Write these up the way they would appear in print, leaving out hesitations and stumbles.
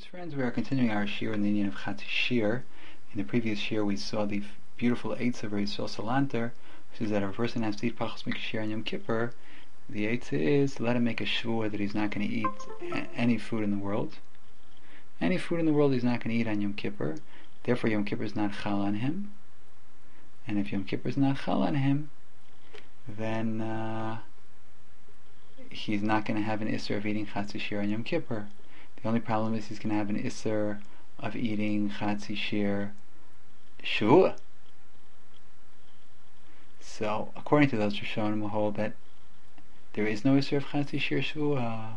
Friends, we are continuing our shir in the Indian of Chatzi Shir. In the previous shir, we saw the beautiful eitzah of Yisrael Salanter, which is that if a person has to eat pachos mikashir on Yom Kippur, the eitzah is let him make a shvuah that he's not going to eat any food in the world. Any food in the world he's not going to eat on Yom Kippur. Therefore, Yom Kippur is not chal on him. And if Yom Kippur is not chal on him, then he's not going to have an isser of eating Chatzi Shir on Yom Kippur. The only problem is he's going to have an isser of eating Chatzi Shir Shavua. So, according to those Rishonim, we'll hold that there is no isser of Chatzi Shir Shavua.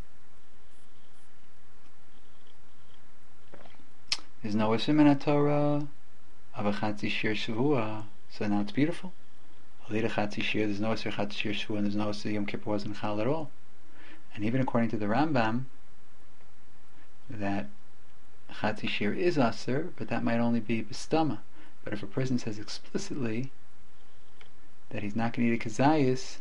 There's no isser in Torah of a Chatzi Shir Shavua. So now it's beautiful. Alida Chatzi Shir, there's no isser Chatzi Shir Shavua, and there's no isser Yom Kippur wasn't chal at all. And even according to the Rambam, that Chatzi Shir is aser, but that might only be b'stama. But if a person says explicitly that he's not going to eat a kazayis,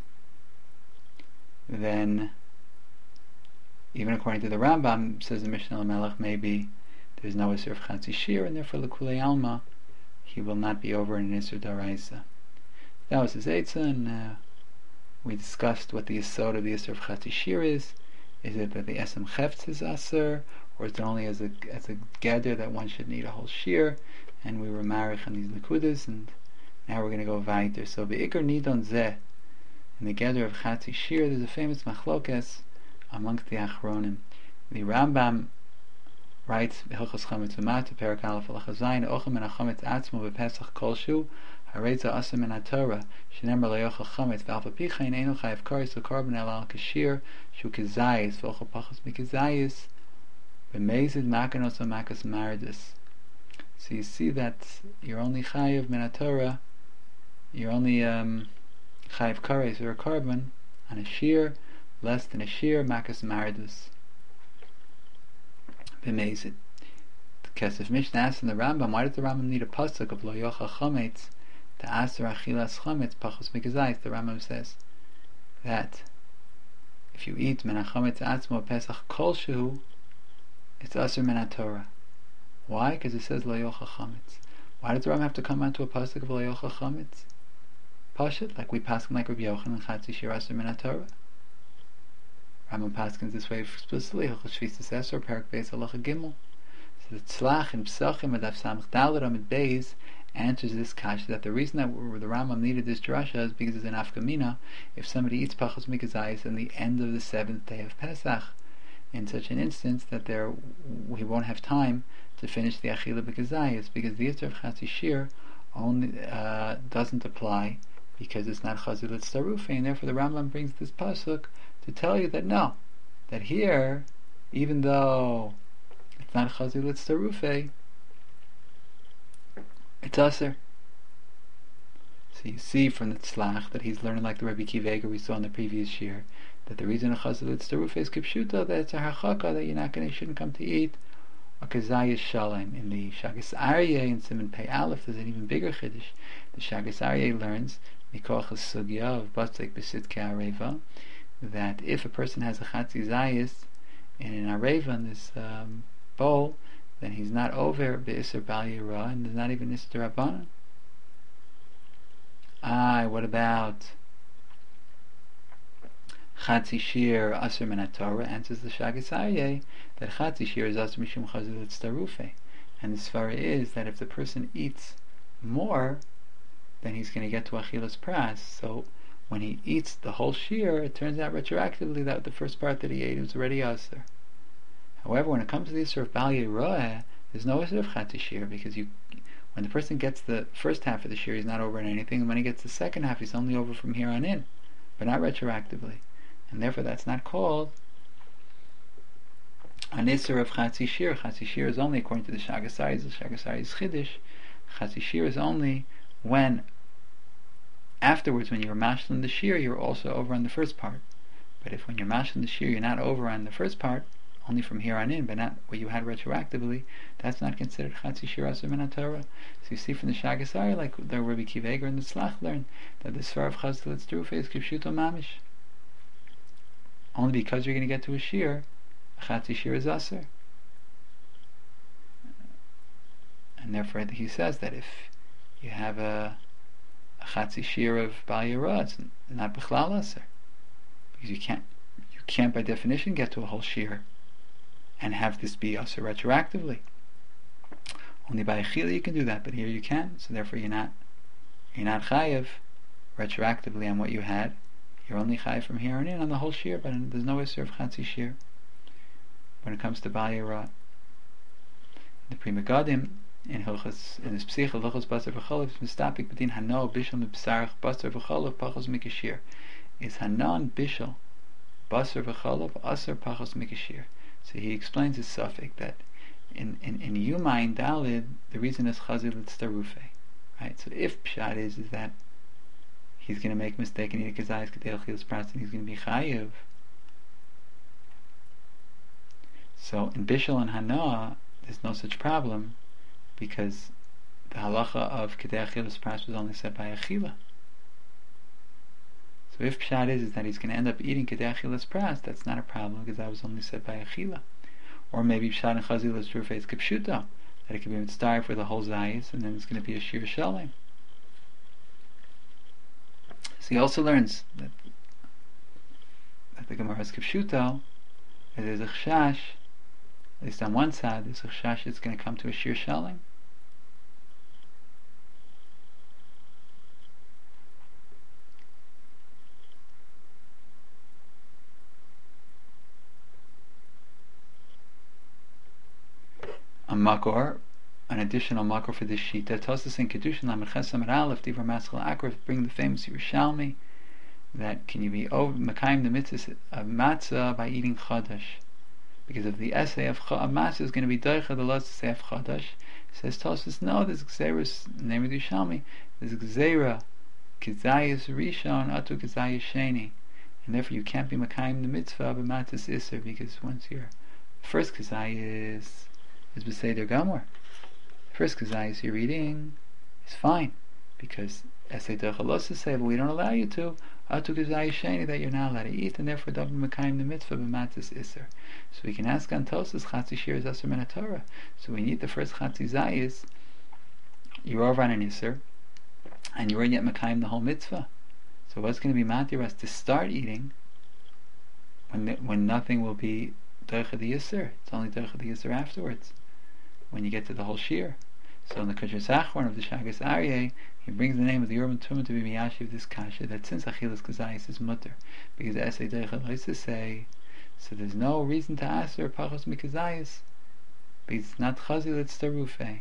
then even according to the Rambam, says the Mishnah Lamelech, maybe there's no isser of Chatzi Shir, and therefore l'kulei alma, he will not be over in an isser daraisa. That was his eitzah, and we discussed what the yesod of the isser of Chatzi Shir is. Is it that the esem chefts is aser, or is it only as a gather that one shouldn't eat a whole shir? And we were marich on these nekudas, and now we're going to go weiter. So be'ikar nidon zeh, in the gather of Chatzi Shir, there's a famous machlokes amongst the achronim. The Rambam writes, Hilchos Chametz U'Mata, Perak Aleph Al-Chazayin, Ochem min HaChametz Atzmo B'Pesach Kolshu, Hareza Asem min HaTorah, Shenemar Le'yochel Chametz, V'Alfa Picha, In Einu Chayev Karis, V'Korban El Al-Kashir, Shu Kazayis, V'Ochel Pachos Mikazayis, B'Mezid Makanos Makas Maridus. So you see that you're only Chayev min HaTorah, you're only Chayev Karis or a Korban on a Shir, less than a Shir, Makas Maridus. B'Mezid. The Kesef Mishnah asks in the Rambam, why does the Rambam need a pasuk of Lo Yochel Chametz to aser achilas chametz pachos mikazayis? The Rambam says that if you eat min hachametz atzmo pesach kolshu, it's aser min Torah. Why? Because it says Lo Yochel Chametz. Why does the Rambam have to come onto a pasuk of Lo Yochel Chametz? Pashat, like we paskin like Rabbi Yochanan Chatzi Shir aser min Torah. Rambam paskins this way explicitly. Hilchos Shvisas Esor, Perak Beis Halacha Gimel. So the Tzlach in Psachim Adaf Samach Dalet Amid Beis answers this kasha that the reason that the Rambam needed this drasha is because it's an afkamina if somebody eats pachos mikazayis in the end of the 7th day of Pesach, in such an instance that he won't have time to finish the achila mikazayis, because the Yisr of Chatzi Shir only doesn't apply because it's not chazulat starufe, and therefore the Rambam brings this pasuk to tell you that no, that here, even though it's not chazulat starufe, it's aser. So you see from the tzlach that he's learning like the Rebbe Kiveger we saw in the previous year, that the reason a chazulat starufe is kipshuta, that it's a harchaka, that you shouldn't come to eat a kazayis shalem. In the Shagas Aryeh in Siman Pei Aleph, there's an even bigger chiddush. The Shagas Aryeh learns mikoach sugya of batzek b'sitke areva, that if a person has a chatzi zayis in an areva in this bowl, then he's not over b'isser bal yirah, and there's not even isser rabbanan. What about Chatzi Shir aser min Torah? Answers the Shagas Aryeh that Chatzi Shir is aser mishum chazulat starufe, and the svara is that if the person eats more, then he's going to get to achilas pras. So when he eats the whole shir, it turns out retroactively that the first part that he ate was already aser. However, when it comes to the isser of bal yirah, there's no isser of Chatzi Shir, because when the person gets the first half of the shir, he's not over in anything, and when he gets the second half, he's only over from here on in, but not retroactively. And therefore that's not called an isser of Chatzi Shir. Chatzi Shir is only, according to the Shagas Aryeh's chiddush, Chatzi Shir is only when afterwards, when you're mashlim the shir, you're also over on the first part. But if when you're mashlim the shir, you're not over on the first part, only from here on in, but not what you had retroactively, that's not considered Chatzi Shir aser min Torah. So you see from the Shagas Aryeh, like the Rebbe Kiveger and the Tzlach learn, that the svar of chazulat starufe is kipshuto mamish. Only because you're going to get to a shir, a Chatzi Shir is aser. And therefore he says that if you have a chatzi shir of Bal Yirah, it's not bichlal aser, because you can't by definition get to a whole shir and have this be aser retroactively. Only by achila you can do that, but here you can. So therefore you're not chayiv retroactively on what you had. You're only chayiv from here on in on the whole shir, but there's no iser of chatzi shir when it comes to Bal Yirah. The Pri Megadim in his Psicha Hilchos Basar V'Cholav is mistapik between Hano Bishul Mibsarach Basar V'Cholav Pachos Mikashir. Is Hanon Bishul Basar V'Cholav Asar Pachos Mikashir. So he explains his suffix that in Yumayin Dalid the reason is Chazil Tztarufe. Right? So if Pshat is that he's going to make a mistake and eat a Kazayas Kedel Chilas Pras and he's going to be Chayiv. So in Bishul and Hanoah there's no such problem, because the halacha of Kedei Achilas Pras was only said by Achila. So if Pshat is that he's going to end up eating Kedei Achilas Pras, that's not a problem, because that was only said by Achila. Or maybe Pshat and Chazil is true face Kipshuta, that it could be mitzvah for the whole Zayis, and then it's going to be a Shir Shalem. So he also learns that the Gemara is Kipshuta, that there's a Chashash. At least on one side, there's a chashash it's going to come to a shir shalem. A makor, an additional makor for this shita. Tosas in Kedushin Lamechesam at Aleph Divar Maschal Akrif bring the famous Yerushalmi that can you be over Mekayim the mitzvah of matzah by eating chadash. Because of the essay of matzah is going to be doicha the loss to say of chadash. Says Tosfos, no, there's gzeirus name of the Yerushalmi. There's gzeira kizayis rishon atu kizayis sheni, and therefore you can't be makayim the mitzvah of matzahs iser, because once your first kizayis is b'seder gamor, first kizayis you're eating is fine, because essay doicha loss to say, but we don't allow you to atu kizayis sheni that you're not allowed to eat, and therefore don't be makayim the mitzvah of matzahs iser. So we can ask on Tosas, Chatzi Shir is Asur Min HaTorah. So when you eat the first Chatzi Zayis, you're over on an Isser, and you already yet Makayim the whole mitzvah. So what's going to be Matiras to start eating when nothing will be Doicha the Isser? It's only Doicha the Isser afterwards, when you get to the whole Shir. So in the Kushas Achron of the Shagas Aryeh, he brings the name of the Urban Tumah to be Miyashi of this Kasha, that since Achilas Kazayis is mutter, because the Essay Doicha likes to say, so there's no reason to ask her pachos mikazayis, because it's not chazil, it's tarufe.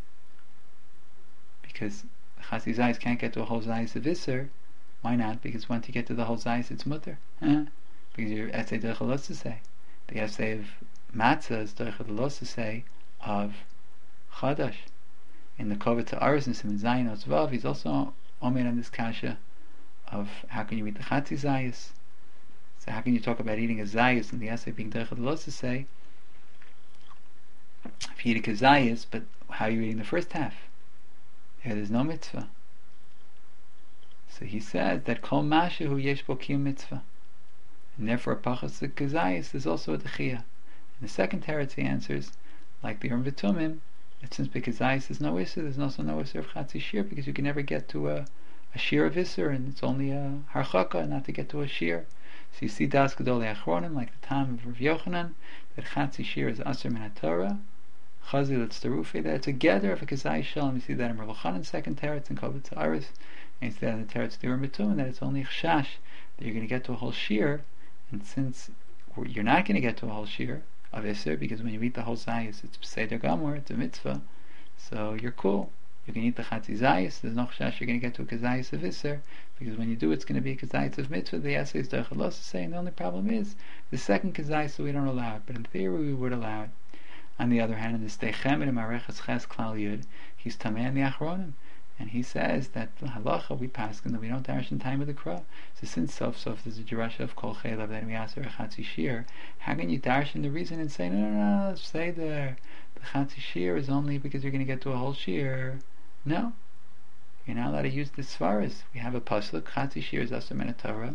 Because chazil zayis can't get to a whole zayis of iser. Why not? Because once you get to the whole zayis, it's mutter. Because your essay doicha los to say. The essay of matzah is doicha los to say of chadash. In the kovet to aris and siman zayin otzvav, he's also omer on this kasha of how can you eat the chatzi zayis. So how can you talk about eating a zayis and the essay being doicha los to say? If you eat a kazayis, but how are you eating the first half? There's no mitzvah. So he says that kol masha hu yesh bo kiyum mitzvah, and therefore pachas the kazayis is also a dechiyah. And the second teretz he answers, like the Urim V'Tumim, that since bekazayis is no isser, there's also no isser of chatzi shir, because you can never get to a shir of isser, and it's only a harchaka not to get to a shir. So you see das gedolei achronim, like the time of Rav Yochanan, that chatzi shir is asur min haTorah, chazil it's terufi, that it's a gather of a kazai shalom. You see that in Rav Elchanan's second teretz in Kovetz Haaretz, and you see that in the teretz of the Urim V'Tumim, that it's only chashash that you're going to get to a whole shir, and since you're not going to get to a whole shir of isser, because when you eat the whole zayis, it's b'seder gamor, it's a mitzvah, so you're cool. You can eat the chatzi zayis. There's no chashash you're going to get to a kazayis of isser, because when you do, it's going to be a kazayis of mitzvah. The essay is doicha los to say, and the only problem is the second kazayis, so we don't allow it. But in theory, we would allow it. On the other hand, in the Steichemet in Mareches Ches Klal Yud, he's tamei in the Achronim, and he says that the halacha we paskin that we don't darish in time of the crow. So since sof there's a derasha of kol chelav that we ask for a chatzi shir, how can you darish in the reason and say no, say the chatzi shir is only because you're going to get to a whole shir? No, you're not allowed to use the svaras. We have a pasuk, chatzi shir is asur min haTorah.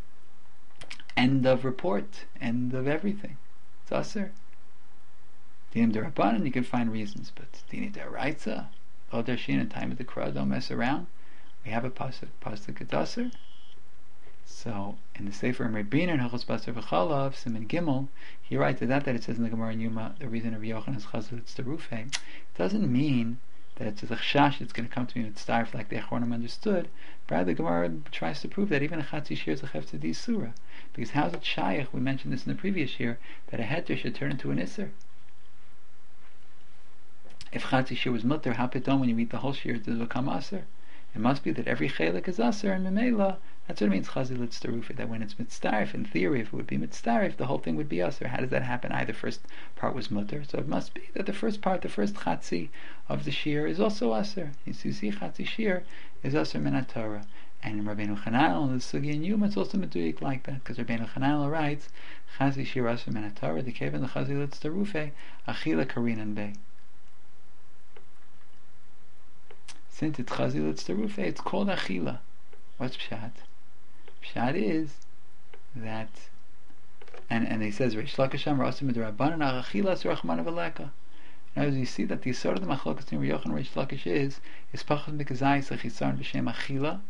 End of report. End of everything. It's asur. Dinim Derabanan, you can find reasons, but Dini Deraitza, Lo Darshin, in time of the Krah, don't mess around. We have a pasuk Kedaser. So in the Sefer Rabbeinu and Hilchos Basar V'Chalav, Siman Gimel, he writes that it says in the Gemara in Yuma, the reason of Yochanan is Chazal it's the Rufe, doesn't mean that it's a chash it's going to come to me with starf like the Achronim understood. Rather, the Gemara tries to prove that even a Chatzi Shir is a Chefta Di Surah. Because how's it Shaykh, we mentioned this in the previous year, that a Heter should turn into an Isser? If Chatzi Shir was Mutter, how piton when you eat the whole Shir does it become Aser? It must be that every Chelik is Aser, and Memela, that's what it means Chazil it's the Rufe, that when it's Mitzdarif, in theory, if it would be Mitzdarif, the whole thing would be Aser. How does that happen? Either first part was Mutter, so it must be that the first part, the first Chatzi of the Shir is also Aser. You see, Chatzi Shir is Aser Min HaTorah. And in Rabbeinu Chananel, the Sugi and Yuma, it's also Meduyik like that, because Rabbeinu Chananel writes, Chazi Shir Aser Min HaTorah, the Kevin, the Chazil it's the Rufe, Achila Karinan Bey. Since it's Chazil it's the Rufe, it's called Achila. What's Pshat? Pshat is that, and he says, Reish Lakish Amar Asim Midrabanan Achila Surachman Avaleka. Now, as you see that the sort of the Machlokas between Yochanan and Reish Lakish is Pachas Mikazayis Achisaron B'Shem Achila,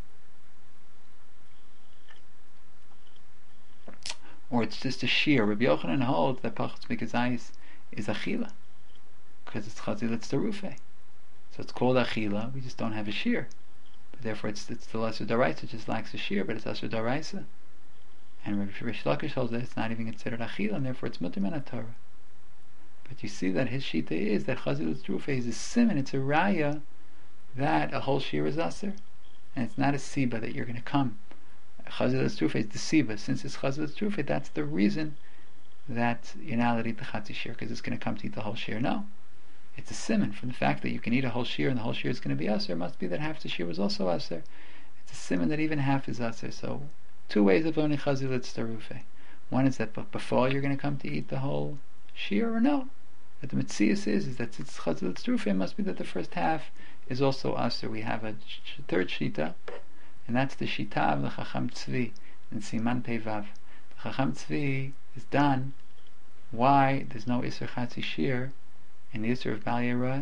or it's just a shear. Rabbi Yochanan holds that Pachas Mikazayis is Achila, because it's Chazil it's the Rufe. So it's called Achila, we just don't have a shear. But therefore it's the lesser Daraisa, it just lacks a shear, but it's Asher Daraisa. And Rabbi Reish Lakish holds that it's not even considered Achila, and therefore it's Mutter Min HaTorah. But you see that his Shita is that Chazil it's Rufe is a simon, it's a raya that a whole shear is Aser. And it's not a Siba that you're going to come. Chazil it's Rufe is the Siba. Since it's Chazil it's Rufe, that's the reason that you're not allowed to eat the Chatzi Shir, because it's going to come to eat the whole shear. No. It's a simon from the fact that you can eat a whole shear and the whole shear is going to be aser. It must be that half the shear was also aser. It's a simon that even half is aser. So, two ways of learning chazil it's tarufe. One is that before you're going to come to eat the whole shear, or no. That the mitzias is that it's chazil it's tarufe. It must be that the first half is also aser. We have a third shita, and that's the shita of the Chacham Tzvi in Siman Pevav. The Chacham Tzvi is done. Why there's no iser chatzi shear in the Isser of Bal Yerah?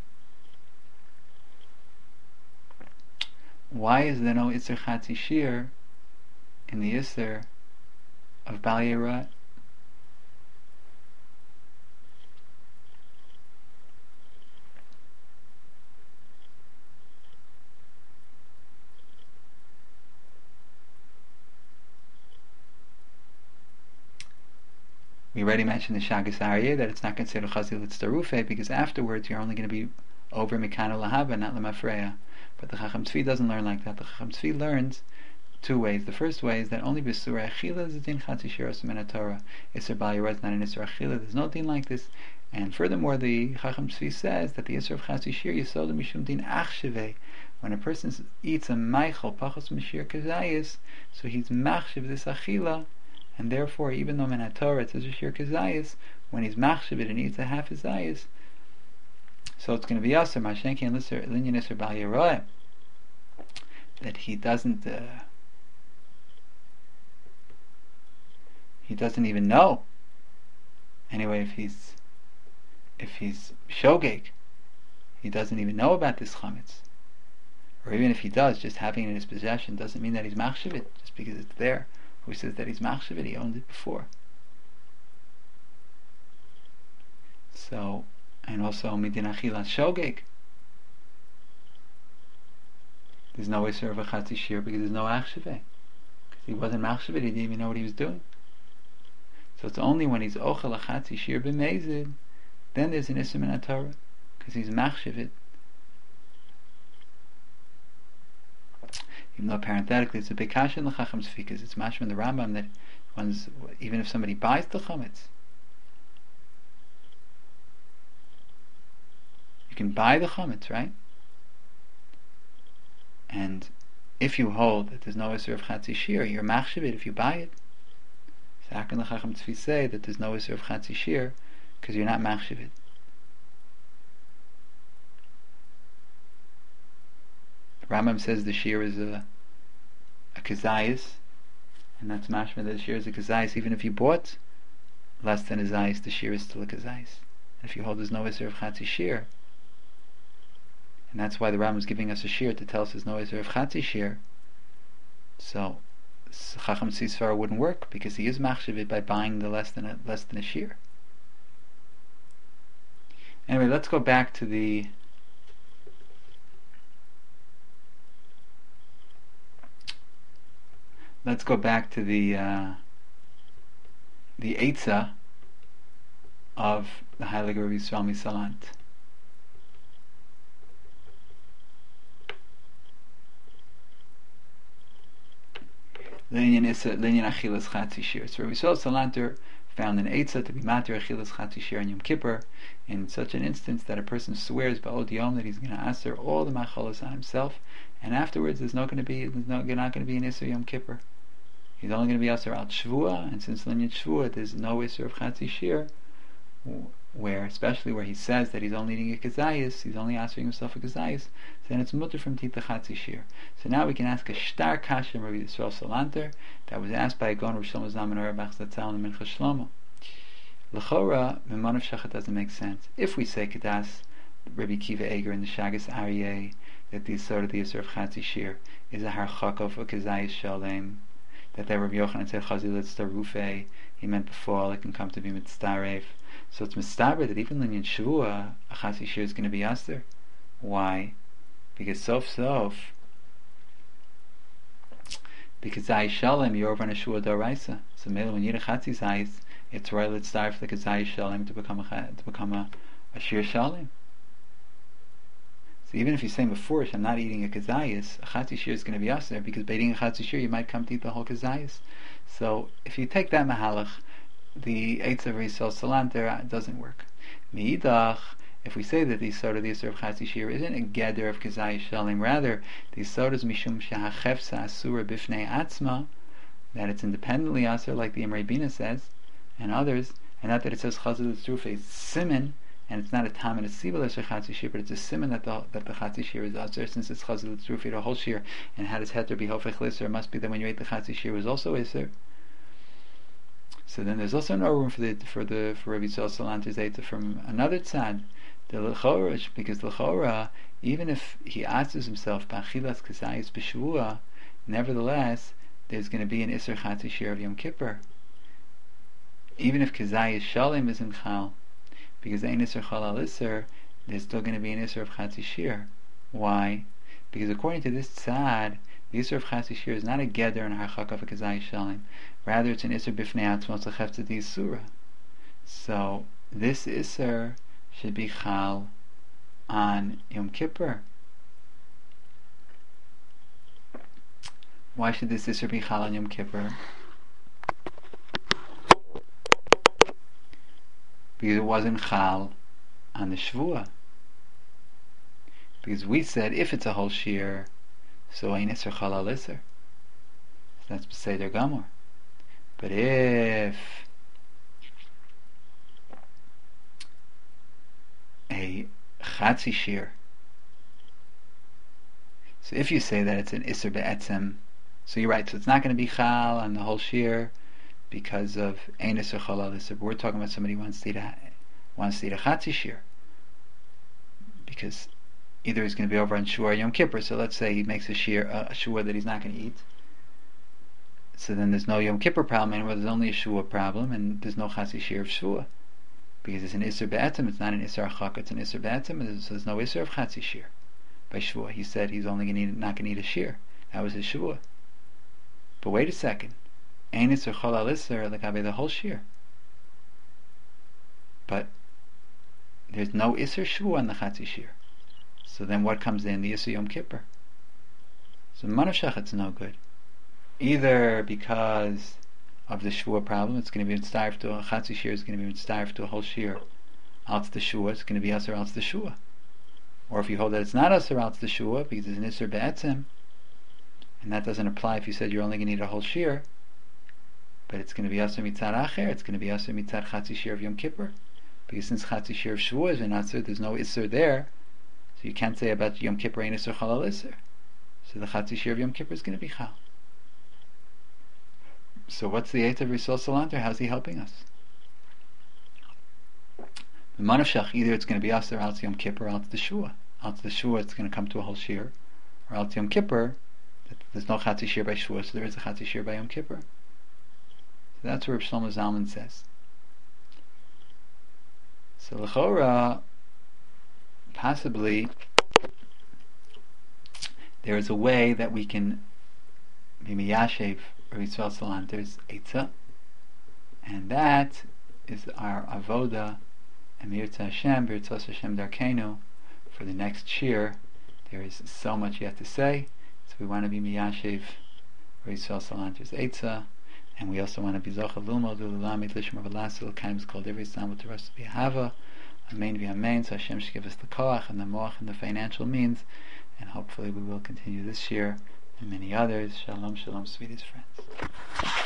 Why is there no Isser Chatzi Shir in the Isser of Bal Yerah? We already mentioned the Shagas Aryeh that it's not considered Chazil it's Tarufe, because afterwards you're only going to be over Mikana Lahaba, not Lamafreya. But the Chacham Tzvi doesn't learn like that. The Chacham Tzvi learns two ways. The first way is that only B'Surah Achila is a din Chatzi Shir Aser Min HaTorah. Isser Bal Yerah is not an Isser Achila. There's no din like this. And furthermore, the Chacham Tzvi says that the Isser of Chatzi Shir Yisod Mishum Din Achsheveh. When a person eats a Meichel Pachos Mishir Kazayis, so he's Machshev this Achila, and therefore, even though Min HaTorah it's a Shir Kazayis, when he's Machshev it and eats a half his Zayis, so it's going to be Aser Mashenki and Linyan Isser Bal Yerah, that he doesn't even know. Anyway, if he's shogeg, he doesn't even know about this chametz, or even if he does, just having it in his possession doesn't mean that he's machshav it just because it's there. Who says that he's machshav it? He owned it before. So, and also midin achilas shogeg, there's no isser of a chatzi shir because there's no achshaveh. Because he wasn't machshav it, he didn't even know what he was doing. So it's only when he's ochel a chatzi shir b'mezid, then there's an isser min HaTorah, because he's machshav it. Even though parenthetically it's a big kasha in the Chacham Tzvi, because it's mashma in the Rambam that even if somebody buys the chametz, you can buy the chametz, right? And if you hold that there's no isser of chatzi shir, you're machshav it if you buy it. So how can the Chacham Tzvi say that there's no isser of chatzi shir because you're not machshav it? The Rambam says the shir is a kazayis, and that's mashma that the shir is a kazayis. Even if you bought less than a zayis, the shir is still a kazayis. if you hold there's no Isser of Chatzi Shir, and that's why the Rambam is giving us a shir to tell us there's no Isser of Chatzi Shir, so Chacham Sisvara wouldn't work, because he is machshav it by buying the less than a shir. Anyway, let's go back to the Eitzah of the Heilige Rabbi Yisrael Misalant. Linyan Achilas Chatzi Shir. So Rabbi Yisrael Salanter found an Eitzah to be Matir Achilas Chatzi Shir on Yom Kippur in such an instance that a person swears Ba'od Yom that he's going to answer all the machalos on himself, and afterwards there's not going to be an Isser Yom Kippur. He's only going to be Aser al Shvua, and since Linyan Shvua there's no Isser of Chatzi Shir, especially where he says that he's only eating a kazayis, he's only answering himself a kazayis, so then it's mutter from Tita Chatzi Shir. So now we can ask a shtar kasha Rabbi Yisrael Salanter that was asked by a Gon Rosh Shlomo Zalman Auerbach Zatzal in Mincha Shlomo. L'chora, Memanav Shachat doesn't make sense. If we say Kedas Rabbi Kiva Eger in the Shagas Aryeh that the Yisor of Chatzi Shir is a harchak of a kazayis shalem, that Rabbi Yochanan said Chazil Tzarufei, he meant before it can come to be mitzdaref. So it's mistaber that even in Shavua a Chatzi Shir is going to be aster. Why? Because because Zayis Shalem you're over on a Shua Doraisa. So maybe when you eat a Chatzi Zayis, it's royal it's starved like a Zayis Shalem to become a Shir Shalem. So even if you say before I'm not eating a kazayis, a Chatzi Shir is going to be aser, because by eating a Chatzi Shir you might come to eat the whole kazayis. So if you take that mahalach, the Eitz of Yisrael Salanter doesn't work. Meidach, if we say that the Yisod of the Yisor of Chatzi Shir isn't a gather of kazayis shalim, rather the Yisod is mishum shehachefsa asura bifnei atzma, that it's independently aser, like the Imrei Bina says, and others, and not that it says Chazal Tzrufei simin, and it's not a tam and a sibel as a Chatzi Shir, but it's a simon that the Chatzi Shir is aser, since it's Chazal Tzrufei the whole Shir, and how does heter be hofech liser? It must be that when you ate the Chatzi Shir was also iser. So then there's also no room for Rabbi Yisrael Salanter's Eitzah from another tzad, the l'chora, because l'chora, even if he asks himself b'achilas kazayis b'shvua, nevertheless there's going to be an Isser Chatzi Shir of Yom Kippur, even if kazayis shalem is in chal, because ein Isser chal al Isser, there's still going to be an Isser of Chatzi Shir. Why? Because according to this tzad, the Isser of Chatzi Shir is not a geder and a harchak of a kazayis shalem. Rather, it's an Isser b'fnei atzmos l'cheftzah di Yisura. So this Isser should be chal on Yom Kippur. Why should this Isser be chal on Yom Kippur? Because it wasn't chal on the Shvua. Because we said if it's a whole shir, so ein Isser chal al Isser. So that's B'Seder Gamor. But if a Chatzi Shir, so if you say that it's an Isser Be'etzem, so you're right, so it's not going to be Chal on the whole Shir because of Ein Isser Chal al Isser, but we're talking about somebody who wants to eat a Chatzi Shir, because either he's going to be over on Shua or Yom Kippur, so let's say he makes a Shua that he's not going to eat, so then there's no Yom Kippur problem anymore, there's only a Shua problem, and there's no Chatzi Shir of Shua, because it's an Isser Be'etzem, it's not an Isser Achak, it's an Isser Be'etzem, so there's no Isser of Chatzi Shir. By Shua, he said he's only not going to eat a Shir. That was his Shua. But wait a second, Ein Isser Chol al Isser, like the whole Shir. But there's no Isser Shua on the Chatzi Shir. So then what comes in? The Isser Yom Kippur. So Manav Shachat's no good. Either because of the Shua problem, it's going to be mitzdaref to a Chatzi Shir, is going to be mitzdaref to a whole Shir. Else the Shua, it's going to be Aser else the Shua. Or if you hold that it's not Aser else the Shua, because it's an Isser Be'etzem, and that doesn't apply if you said you're only going to eat a whole Shir, but it's going to be Aser mitzad Acher, it's going to be Aser mitzad Chatzi Shir of Yom Kippur, because since Chatzi Shir of Shua is an Aser, there's no Isser there, so you can't say about Yom Kippur ein Isser Chal al Isser. So the Chatzi Shir of Yom Kippur is going to be Chal. So what's the Eitzah of Yisrael Salanter? How's he helping us? The manavshach, either it's going to be Aser al Yom Kippur or al the Shua. Al the Shua, it's going to come to a whole shir, or al Yom Kippur, there's no Chatzi Shir by Shua, so there is a Chatzi Shir by Yom Kippur. So that's what Reb Shlomo Zalman says. So l'chora, possibly, there is a way that we can be miyashev or Yisrael Salanter's Eitzah, and that is our avoda and Mirza Hashem, B'Ritzos Hashem Darkenu, for the next year. There is so much yet to say, so we want to be miyashev or Yisrael Salanter's Eitzah, and we also want to be zocha lulmod ulamid lishmar v'lasil kaims called every time with the rest of B'Hava. Amen v'amen. So Hashem should give us the koach and the moach and the financial means, and hopefully we will continue this year and many others. Shalom, shalom, sweetest friends.